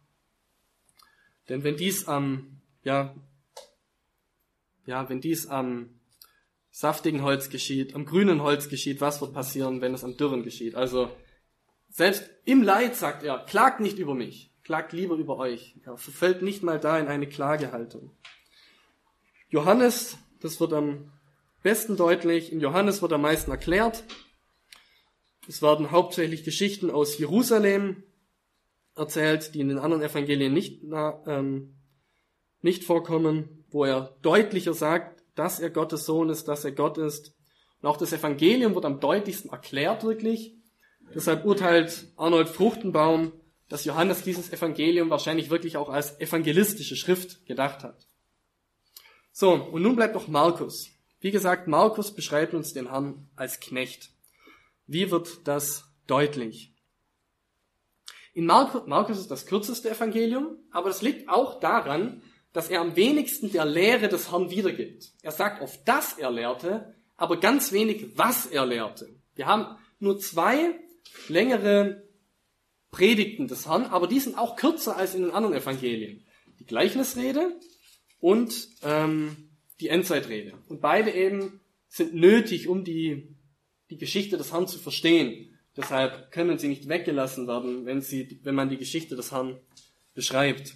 Denn wenn dies am, ja, ja, wenn dies am saftigen Holz geschieht, am grünen Holz geschieht, was wird passieren, wenn es am dürren geschieht? Also selbst im Leid sagt er, klagt nicht über mich, klagt lieber über euch. Er verfällt nicht mal da in eine Klagehaltung. Johannes, das wird am besten deutlich, in Johannes wird am meisten erklärt. Es werden hauptsächlich Geschichten aus Jerusalem erzählt, die in den anderen Evangelien nicht, na, ähm, nicht vorkommen, wo er deutlicher sagt, dass er Gottes Sohn ist, dass er Gott ist. Und auch das Evangelium wird am deutlichsten erklärt wirklich. Deshalb urteilt Arnold Fruchtenbaum, dass Johannes dieses Evangelium wahrscheinlich wirklich auch als evangelistische Schrift gedacht hat. So, und nun bleibt noch Markus. Wie gesagt, Markus beschreibt uns den Herrn als Knecht. Wie wird das deutlich? In Markus, Markus ist das kürzeste Evangelium, aber das liegt auch daran, dass er am wenigsten der Lehre des Herrn wiedergibt. Er sagt oft, dass er lehrte, aber ganz wenig, was er lehrte. Wir haben nur zwei längere Predigten des Herrn, aber die sind auch kürzer als in den anderen Evangelien. Die Gleichnisrede und ähm, die Endzeitrede. Und beide eben sind nötig, um die, die Geschichte des Herrn zu verstehen. Deshalb können sie nicht weggelassen werden, wenn, sie, wenn man die Geschichte des Herrn beschreibt.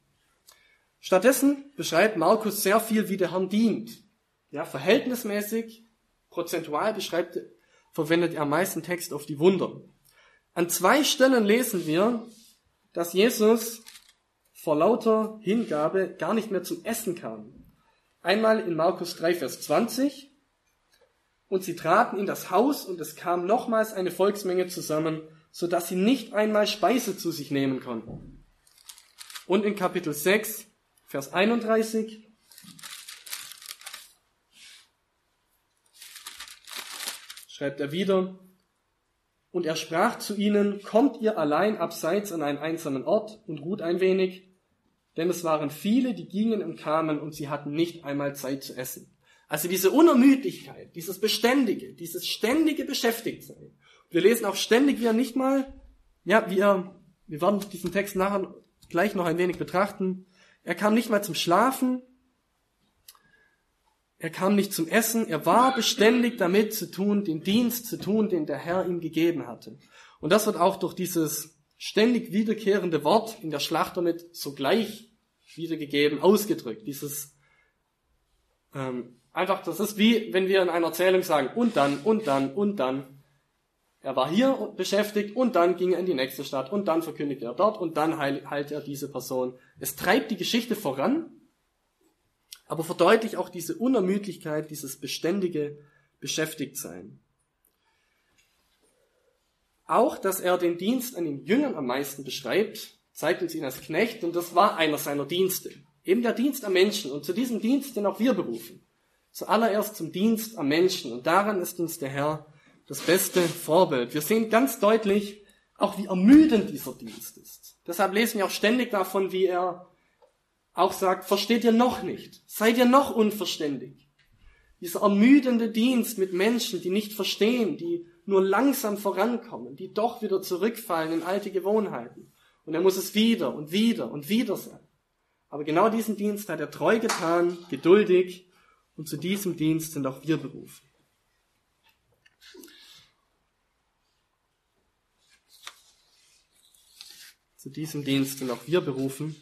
Stattdessen beschreibt Markus sehr viel, wie der Herr dient. Ja, verhältnismäßig, prozentual beschreibt, verwendet er am meisten Text auf die Wunder. An zwei Stellen lesen wir, dass Jesus vor lauter Hingabe gar nicht mehr zum Essen kam. Einmal in Markus drei, Vers zwanzig. Und sie traten in das Haus und es kam nochmals eine Volksmenge zusammen, so dass sie nicht einmal Speise zu sich nehmen konnten. Und in Kapitel sechs, Vers einunddreißig. Schreibt er wieder, und er sprach zu ihnen, kommt ihr allein abseits an einen einsamen Ort und ruht ein wenig, denn es waren viele, die gingen und kamen und sie hatten nicht einmal Zeit zu essen. Also diese Unermüdlichkeit, dieses Beständige, dieses ständige Beschäftigtsein. Wir lesen auch ständig, wie er nicht mal, ja, wie er, wir werden diesen Text nachher gleich noch ein wenig betrachten, er kam nicht mal zum Schlafen, er kam nicht zum Essen, er war beständig damit zu tun, den Dienst zu tun, den der Herr ihm gegeben hatte. Und das wird auch durch dieses ständig wiederkehrende Wort in der Schlacht damit sogleich wiedergegeben, ausgedrückt. Dieses ähm, einfach, das ist wie, wenn wir in einer Erzählung sagen, und dann, und dann, und dann. Er war hier beschäftigt und dann ging er in die nächste Stadt und dann verkündigte er dort und dann heilte er diese Person. Es treibt die Geschichte voran, aber verdeutlicht auch diese Unermüdlichkeit, dieses beständige Beschäftigtsein. Auch, dass er den Dienst an den Jüngern am meisten beschreibt, zeigt uns ihn als Knecht, und das war einer seiner Dienste. Eben der Dienst am Menschen, und zu diesem Dienst sind auch wir berufen. Zuallererst zum Dienst am Menschen, und daran ist uns der Herr das beste Vorbild. Wir sehen ganz deutlich auch, wie ermüdend dieser Dienst ist. Deshalb lesen wir auch ständig davon, wie er auch sagt, versteht ihr noch nicht? Seid ihr noch unverständig? Dieser ermüdende Dienst mit Menschen, die nicht verstehen, die nur langsam vorankommen, die doch wieder zurückfallen in alte Gewohnheiten. Und er muss es wieder und wieder und wieder sein. Aber genau diesen Dienst hat er treu getan, geduldig, und zu diesem Dienst sind auch wir berufen. Zu diesem Dienst sind auch wir berufen.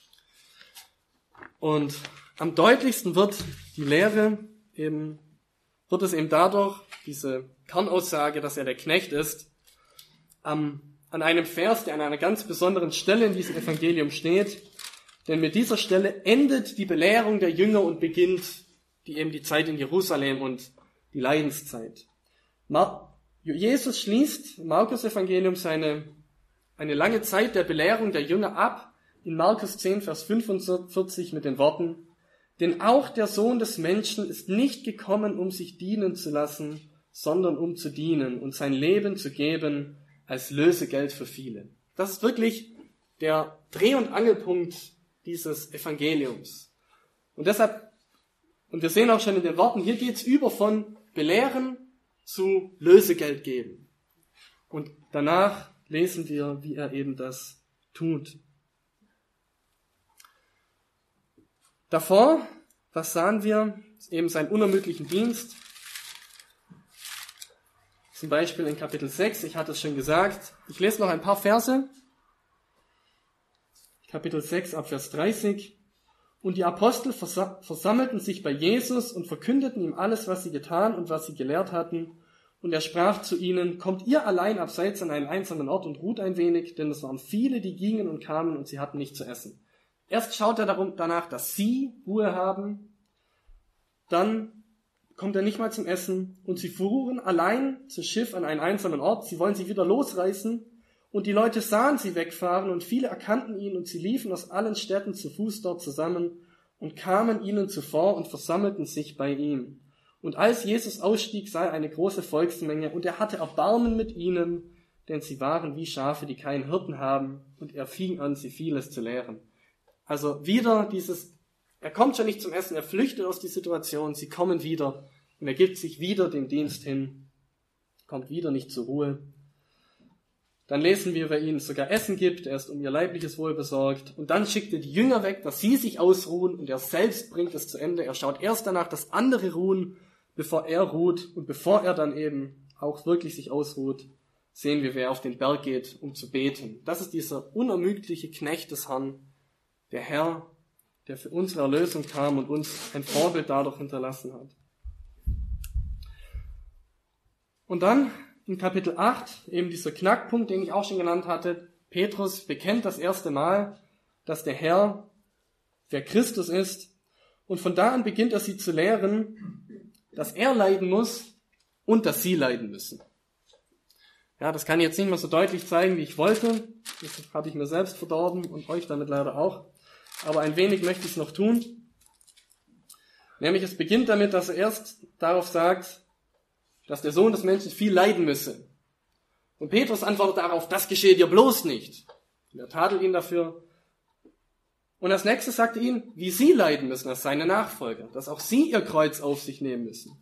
Und am deutlichsten wird die Lehre eben, wird es eben dadurch, diese Kernaussage, dass er der Knecht ist, am, an einem Vers, der an einer ganz besonderen Stelle in diesem Evangelium steht. Denn mit dieser Stelle endet die Belehrung der Jünger und beginnt die eben die Zeit in Jerusalem und die Leidenszeit. Mar- Jesus schließt im Markus-Evangelium seine eine lange Zeit der Belehrung der Jünger ab, in Markus zehn, Vers fünfundvierzig mit den Worten, denn auch der Sohn des Menschen ist nicht gekommen, um sich dienen zu lassen, sondern um zu dienen und sein Leben zu geben als Lösegeld für viele. Das ist wirklich der Dreh- und Angelpunkt dieses Evangeliums. Und deshalb, und wir sehen auch schon in den Worten, hier geht es über von Belehren zu Lösegeld geben. Und danach lesen wir, wie er eben das tut. Davor, was sahen wir? Eben seinen unermüdlichen Dienst. Zum Beispiel in Kapitel sechs, ich hatte es schon gesagt. Ich lese noch ein paar Verse. Kapitel sechs, ab Vers dreißig. Und die Apostel versa- versammelten sich bei Jesus und verkündeten ihm alles, was sie getan und was sie gelehrt hatten. Und er sprach zu ihnen, kommt ihr allein abseits an einen einsamen Ort und ruht ein wenig, denn es waren viele, die gingen und kamen und sie hatten nichts zu essen. Erst schaut er darum, danach, dass sie Ruhe haben, dann kommt er nicht mal zum Essen und sie fuhren allein zu Schiff an einen einsamen Ort, sie wollen sich wieder losreißen und die Leute sahen sie wegfahren und viele erkannten ihn und sie liefen aus allen Städten zu Fuß dort zusammen und kamen ihnen zuvor und versammelten sich bei ihm. Und als Jesus ausstieg, sah er eine große Volksmenge, und er hatte Erbarmen mit ihnen, denn sie waren wie Schafe, die keinen Hirten haben, und er fing an, sie vieles zu lehren. Also wieder dieses, er kommt schon nicht zum Essen, er flüchtet aus der Situation, sie kommen wieder, und er gibt sich wieder dem Dienst hin, kommt wieder nicht zur Ruhe. Dann lesen wir, wer ihnen sogar Essen gibt, er ist um ihr leibliches Wohl besorgt, und dann schickt er die Jünger weg, dass sie sich ausruhen, und er selbst bringt es zu Ende. Er schaut erst danach, dass andere ruhen, bevor er ruht, und bevor er dann eben auch wirklich sich ausruht, sehen wir, wer auf den Berg geht, um zu beten. Das ist dieser unermüdliche Knecht des Herrn, der Herr, der für unsere Erlösung kam und uns ein Vorbild dadurch hinterlassen hat. Und dann in Kapitel acht, eben dieser Knackpunkt, den ich auch schon genannt hatte, Petrus bekennt das erste Mal, dass der Herr der Christus ist, und von da an beginnt er sie zu lehren, dass er leiden muss und dass sie leiden müssen. Ja, das kann ich jetzt nicht mehr so deutlich zeigen, wie ich wollte. Das habe ich mir selbst verdorben und euch damit leider auch. Aber ein wenig möchte ich es noch tun. Nämlich es beginnt damit, dass er erst darauf sagt, dass der Sohn des Menschen viel leiden müsse. Und Petrus antwortet darauf, das geschehe dir bloß nicht. Und er tadelt ihn dafür. Und als nächstes sagte ihn, wie sie leiden müssen als seine Nachfolger, dass auch sie ihr Kreuz auf sich nehmen müssen.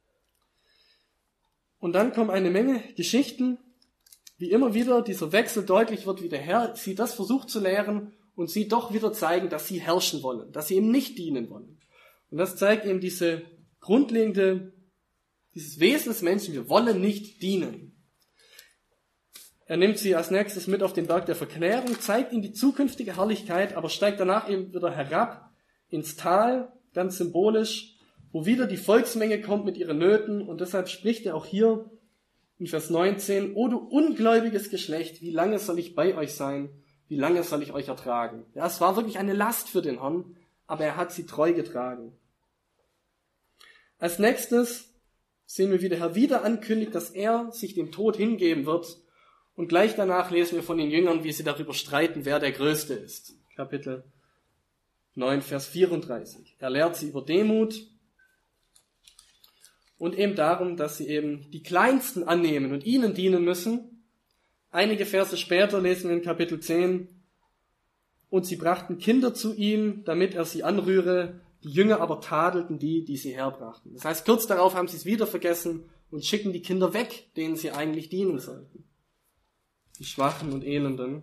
Und dann kommen eine Menge Geschichten, wie immer wieder dieser Wechsel deutlich wird, wie der Herr sie das versucht zu lehren und sie doch wieder zeigen, dass sie herrschen wollen, dass sie ihm nicht dienen wollen. Und das zeigt eben diese grundlegende, dieses Wesen des Menschen, wir wollen nicht dienen. Er nimmt sie als nächstes mit auf den Berg der Verklärung, zeigt ihnen die zukünftige Herrlichkeit, aber steigt danach eben wieder herab ins Tal, ganz symbolisch, wo wieder die Volksmenge kommt mit ihren Nöten. Und deshalb spricht er auch hier in Vers neunzehn, O du ungläubiges Geschlecht, wie lange soll ich bei euch sein? Wie lange soll ich euch ertragen? Ja, es war wirklich eine Last für den Herrn, aber er hat sie treu getragen. Als nächstes sehen wir, wie der Herr wieder ankündigt, dass er sich dem Tod hingeben wird. Und gleich danach lesen wir von den Jüngern, wie sie darüber streiten, wer der Größte ist. Kapitel neun, Vers vierunddreißig. Er lehrt sie über Demut und eben darum, dass sie eben die Kleinsten annehmen und ihnen dienen müssen. Einige Verse später lesen wir in Kapitel zehn, und sie brachten Kinder zu ihm, damit er sie anrühre, die Jünger aber tadelten die, die sie herbrachten. Das heißt, kurz darauf haben sie es wieder vergessen und schicken die Kinder weg, denen sie eigentlich dienen sollten. Die Schwachen und Elenden.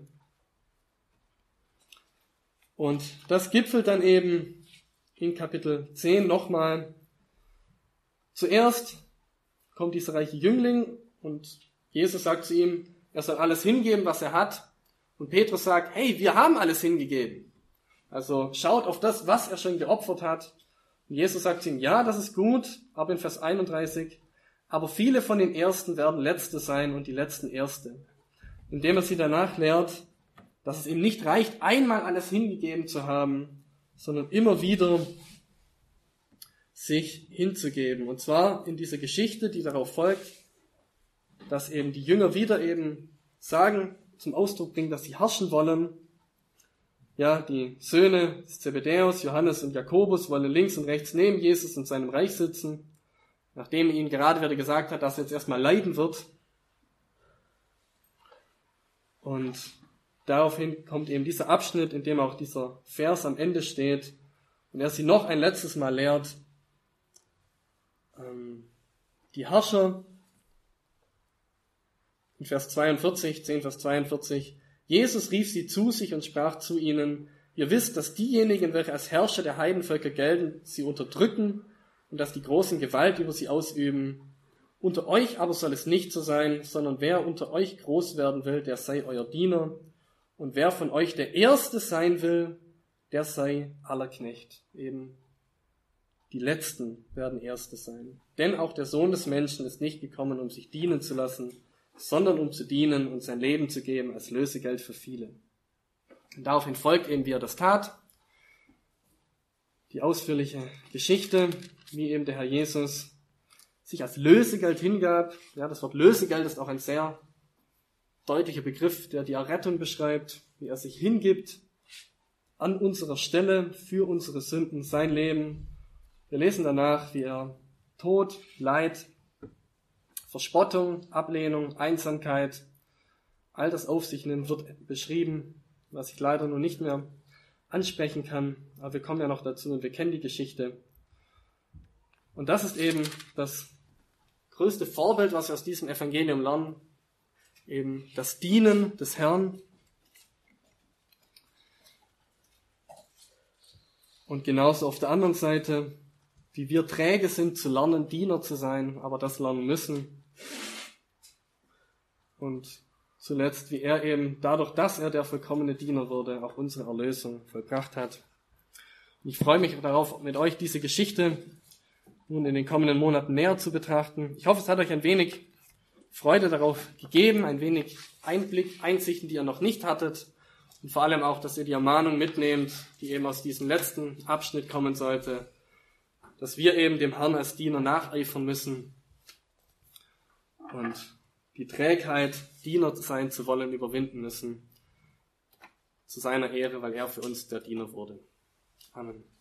Und das gipfelt dann eben in Kapitel zehn nochmal. Zuerst kommt dieser reiche Jüngling und Jesus sagt zu ihm, er soll alles hingeben, was er hat. Und Petrus sagt, hey, wir haben alles hingegeben. Also schaut auf das, was er schon geopfert hat. Und Jesus sagt zu ihm, ja, das ist gut, aber in Vers einunddreißig, aber viele von den Ersten werden Letzte sein und die Letzten Erste. Indem er sie danach lehrt, dass es ihm nicht reicht, einmal alles hingegeben zu haben, sondern immer wieder sich hinzugeben. Und zwar in dieser Geschichte, die darauf folgt, dass eben die Jünger wieder eben sagen, zum Ausdruck bringen, dass sie herrschen wollen. Ja, die Söhne des Zebedäus, Johannes und Jakobus, wollen links und rechts neben Jesus in seinem Reich sitzen, nachdem ihnen gerade wieder gesagt hat, dass er jetzt erstmal leiden wird. Und daraufhin kommt eben dieser Abschnitt, in dem auch dieser Vers am Ende steht und er sie noch ein letztes Mal lehrt, ähm, die Herrscher, in Vers zweiundvierzig, zehn Vers zweiundvierzig, Jesus rief sie zu sich und sprach zu ihnen, ihr wisst, dass diejenigen, welche als Herrscher der Heidenvölker gelten, sie unterdrücken und dass die Großen Gewalt über sie ausüben. Unter euch aber soll es nicht so sein, sondern wer unter euch groß werden will, der sei euer Diener. Und wer von euch der Erste sein will, der sei aller Knecht. Eben die Letzten werden Erste sein. Denn auch der Sohn des Menschen ist nicht gekommen, um sich dienen zu lassen, sondern um zu dienen und sein Leben zu geben als Lösegeld für viele. Und daraufhin folgt eben, wie er das tat, die ausführliche Geschichte, wie eben der Herr Jesus sich als Lösegeld hingab. Ja, das Wort Lösegeld ist auch ein sehr deutlicher Begriff, der die Errettung beschreibt, wie er sich hingibt an unserer Stelle für unsere Sünden, sein Leben. Wir lesen danach, wie er Tod, Leid, Verspottung, Ablehnung, Einsamkeit, all das auf sich nimmt, wird beschrieben, was ich leider nur nicht mehr ansprechen kann. Aber wir kommen ja noch dazu und wir kennen die Geschichte. Und das ist eben das größte Vorbild, was wir aus diesem Evangelium lernen, eben das Dienen des Herrn. Und genauso auf der anderen Seite, wie wir träge sind zu lernen, Diener zu sein, aber das lernen müssen. Und zuletzt, wie er eben dadurch, dass er der vollkommene Diener wurde, auch unsere Erlösung vollbracht hat. Und ich freue mich darauf, mit euch diese Geschichte nun in den kommenden Monaten näher zu betrachten. Ich hoffe, es hat euch ein wenig Freude darauf gegeben, ein wenig Einblick, Einsichten, die ihr noch nicht hattet. Und vor allem auch, dass ihr die Ermahnung mitnehmt, die eben aus diesem letzten Abschnitt kommen sollte, dass wir eben dem Herrn als Diener nacheifern müssen und die Trägheit, Diener sein zu wollen, überwinden müssen, zu seiner Ehre, weil er für uns der Diener wurde. Amen.